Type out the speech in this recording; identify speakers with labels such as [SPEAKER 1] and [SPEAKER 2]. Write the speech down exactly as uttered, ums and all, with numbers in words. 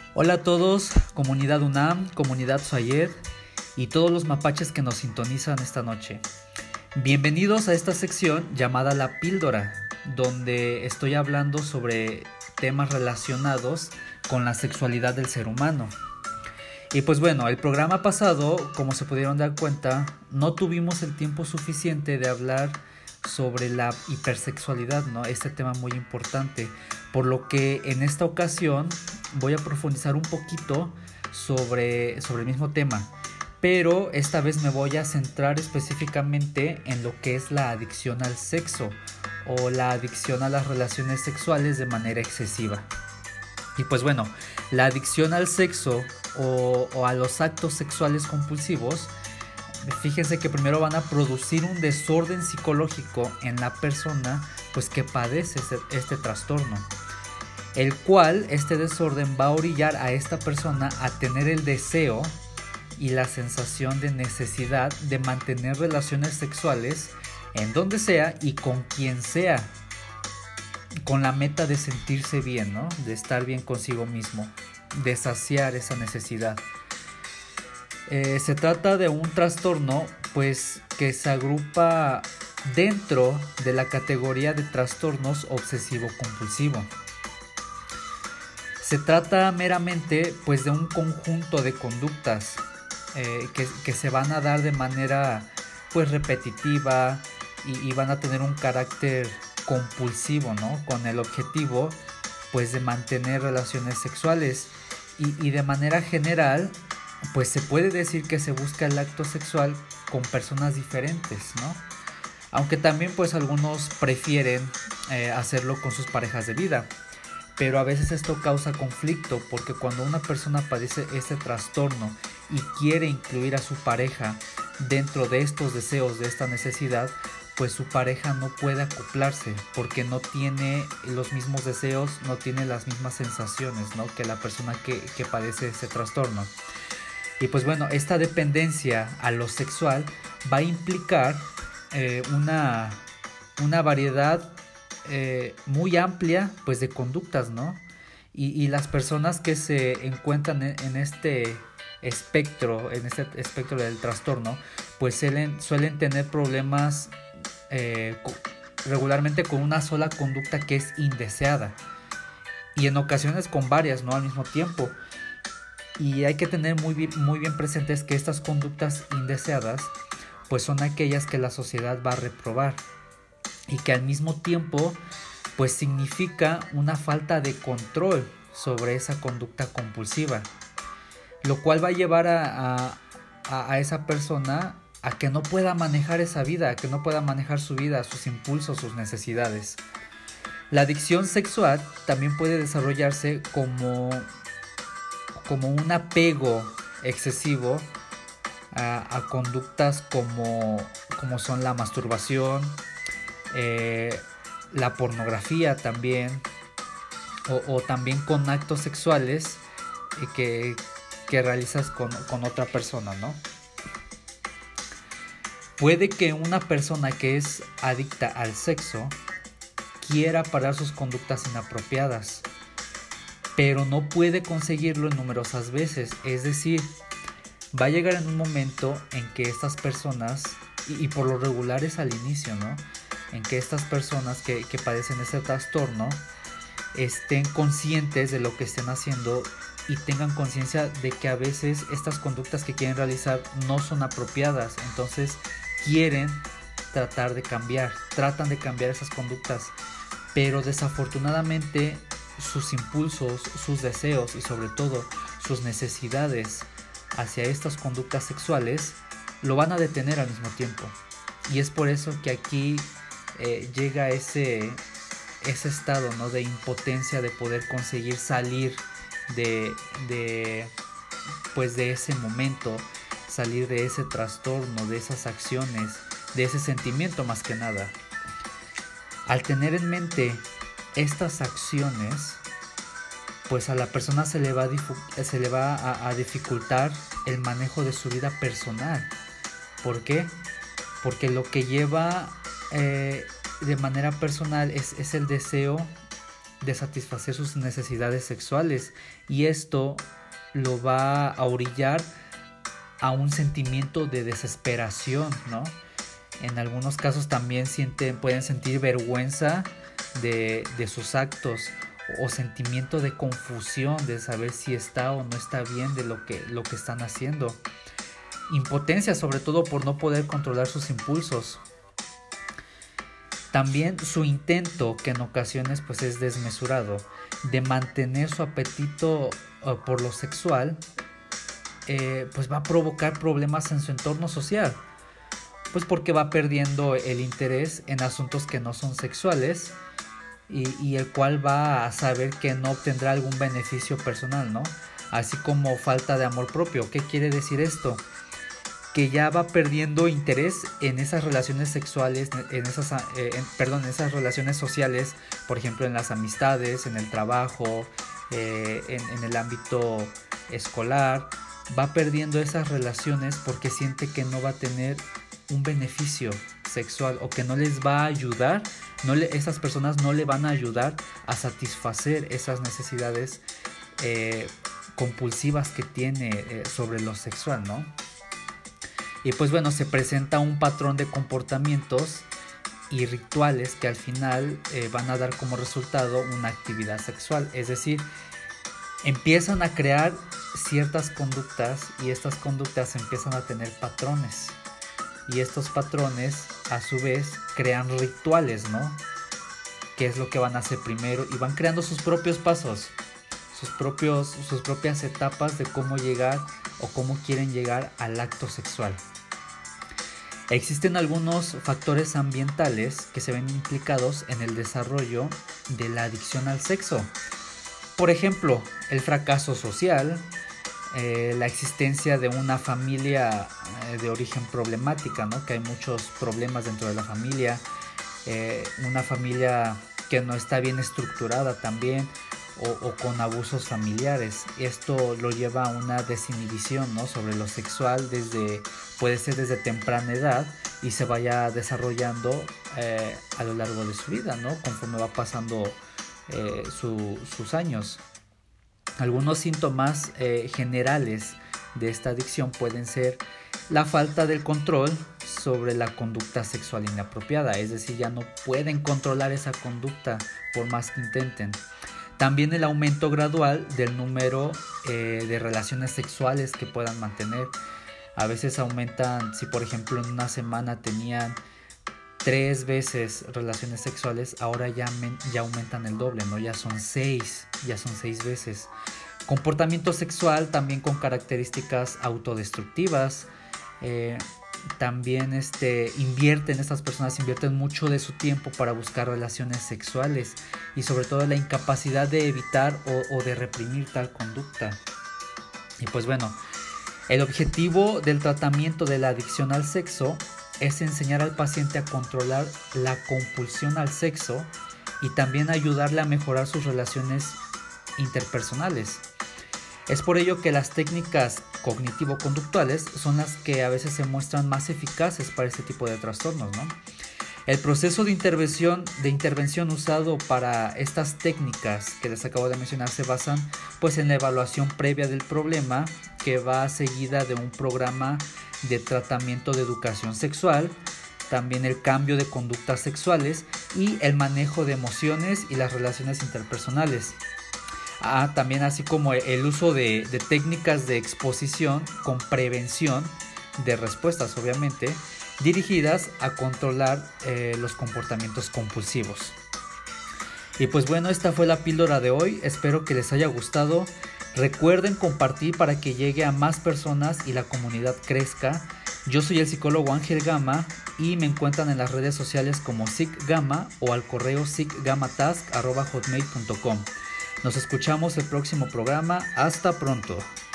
[SPEAKER 1] Hola a todos, comunidad UNAM, comunidad Sayed y todos los mapaches que nos sintonizan esta noche. Bienvenidos a esta sección llamada La Píldora, donde estoy hablando sobre temas relacionados con la sexualidad del ser humano. Y pues bueno, el programa pasado, como se pudieron dar cuenta, no tuvimos el tiempo suficiente de hablar sobre la hipersexualidad, ¿no? Este tema muy importante, por lo que en esta ocasión voy a profundizar un poquito sobre, sobre el mismo tema, pero esta vez me voy a centrar específicamente en lo que es la adicción al sexo o la adicción a las relaciones sexuales de manera excesiva. Y pues bueno, la adicción al sexo o, o a los actos sexuales compulsivos, fíjense que primero van a producir un desorden psicológico en la persona pues que padece este, este trastorno, el cual este desorden va a orillar a esta persona a tener el deseo y la sensación de necesidad de mantener relaciones sexuales en donde sea y con quien sea, con la meta de sentirse bien, ¿no? De estar bien consigo mismo, de saciar esa necesidad. Eh, se trata de un trastorno pues que se agrupa dentro de la categoría de trastornos obsesivo-compulsivo. Se trata meramente pues de un conjunto de conductas eh, que, que se van a dar de manera pues repetitiva y, y van a tener un carácter compulsivo, ¿no? Con el objetivo pues de mantener relaciones sexuales y, y de manera general pues se puede decir que se busca el acto sexual con personas diferentes, ¿no? Aunque también pues algunos prefieren eh, hacerlo con sus parejas de vida, pero a veces esto causa conflicto porque cuando una persona padece este trastorno y quiere incluir a su pareja dentro de estos deseos, de esta necesidad, pues su pareja no puede acoplarse porque no tiene los mismos deseos, no tiene las mismas sensaciones, ¿no? Que la persona que, que padece este trastorno. Y pues bueno, esta dependencia a lo sexual va a implicar eh, una, una variedad eh, muy amplia pues de conductas, ¿no? Y, y las personas que se encuentran en, en este espectro, en este espectro del trastorno, pues suelen, suelen tener problemas eh, regularmente con una sola conducta que es indeseada y en ocasiones con varias, ¿no? Al mismo tiempo. Y hay que tener muy bien, muy bien presentes que estas conductas indeseadas pues son aquellas que la sociedad va a reprobar y que al mismo tiempo pues significa una falta de control sobre esa conducta compulsiva, lo cual va a llevar a, a, a esa persona a que no pueda manejar esa vida, a que no pueda manejar su vida, sus impulsos, sus necesidades. La adicción sexual también puede desarrollarse como como un apego excesivo a, a conductas como, como son la masturbación, eh, la pornografía también, o, o también con actos sexuales eh, que, que realizas con, con otra persona, ¿no? Puede que una persona que es adicta al sexo quiera parar sus conductas inapropiadas, pero no puede conseguirlo en numerosas veces. Es decir, va a llegar en un momento en que estas personas, y, y por lo regular es al inicio, ¿no? En que estas personas que, que padecen este trastorno estén conscientes de lo que estén haciendo y tengan conciencia de que a veces estas conductas que quieren realizar no son apropiadas. Entonces quieren tratar de cambiar, tratan de cambiar esas conductas, pero desafortunadamente sus impulsos, sus deseos y sobre todo sus necesidades hacia estas conductas sexuales lo van a detener al mismo tiempo. Y es por eso que aquí eh, llega ese, ese estado, ¿no? De impotencia de poder conseguir salir de, de, pues de ese momento, salir de ese trastorno, de esas acciones, de ese sentimiento más que nada. Al tener en mente estas acciones, pues a la persona se le va a, difu- se le va a, a dificultar el manejo de su vida personal. ¿Por qué? Porque lo que lleva eh, de manera personal es, es el deseo de satisfacer sus necesidades sexuales, y esto lo va a orillar a un sentimiento de desesperación, ¿no? En algunos casos también sienten, pueden sentir vergüenza de, de sus actos, o sentimiento de confusión de saber si está o no está bien de lo que, lo que están haciendo. Impotencia, sobre todo por no poder controlar sus impulsos. También su intento, que en ocasiones pues es desmesurado, de mantener su apetito uh, por lo sexual, eh, pues va a provocar problemas en su entorno social, pues porque va perdiendo el interés en asuntos que no son sexuales, y, y el cual va a saber que no obtendrá algún beneficio personal, ¿no? Así como falta de amor propio. ¿Qué quiere decir esto? Que ya va perdiendo interés en esas relaciones sexuales, en esas, eh, en, perdón, en esas relaciones sociales, por ejemplo en las amistades, en el trabajo, eh, en, en el ámbito escolar. Va perdiendo esas relaciones porque siente que no va a tener un beneficio sexual, o que no les va a ayudar, no le, esas personas no le van a ayudar a satisfacer esas necesidades eh, compulsivas que tiene eh, sobre lo sexual, ¿no? Y pues bueno, se presenta un patrón de comportamientos y rituales que al final eh, van a dar como resultado una actividad sexual. Es decir, empiezan a crear ciertas conductas, y estas conductas empiezan a tener patrones. Y estos patrones a su vez crean rituales, ¿no? ¿Qué es lo que van a hacer primero? Y van creando sus propios pasos, sus, propios, sus propias etapas de cómo llegar o cómo quieren llegar al acto sexual. Existen algunos factores ambientales que se ven implicados en el desarrollo de la adicción al sexo. Por ejemplo, el fracaso social, eh, la existencia de una familia eh, de origen problemática, ¿no? Que hay muchos problemas dentro de la familia, eh, una familia que no está bien estructurada también, o, o con abusos familiares. Esto lo lleva a una desinhibición, ¿no? Sobre lo sexual, desde, puede ser desde temprana edad, y se vaya desarrollando eh, a lo largo de su vida, ¿no? Conforme va pasando eh, su, sus años. Algunos síntomas eh, generales de esta adicción pueden ser la falta del control sobre la conducta sexual inapropiada, es decir, ya no pueden controlar esa conducta por más que intenten. También el aumento gradual del número eh, de relaciones sexuales que puedan mantener. A veces aumentan, si por ejemplo en una semana tenían tres veces relaciones sexuales, ahora ya, ya aumentan el doble, ¿no? Ya son seis, ya son seis veces. Comportamiento sexual también con características autodestructivas. Eh, también este, invierten, estas personas invierten mucho de su tiempo para buscar relaciones sexuales, y sobre todo la incapacidad de evitar o, o de reprimir tal conducta. Y pues bueno, el objetivo del tratamiento de la adicción al sexo es enseñar al paciente a controlar la compulsión al sexo, y también ayudarle a mejorar sus relaciones interpersonales. Es por ello que las técnicas cognitivo-conductuales son las que a veces se muestran más eficaces para este tipo de trastornos, ¿no? El proceso de intervención, de intervención usado para estas técnicas que les acabo de mencionar se basan pues en la evaluación previa del problema, que va seguida de un programa de tratamiento de educación sexual, también el cambio de conductas sexuales y el manejo de emociones y las relaciones interpersonales. Ah, también así como el uso de, de técnicas de exposición con prevención de respuestas, obviamente, dirigidas a controlar eh, los comportamientos compulsivos. Y pues bueno, esta fue la píldora de hoy. Espero que les haya gustado. Recuerden compartir para que llegue a más personas y la comunidad crezca. Yo soy el psicólogo Ángel Gama y me encuentran en las redes sociales como psicgama o al correo psicgamatask arroba hotmail punto com. Nos escuchamos el próximo programa. Hasta pronto.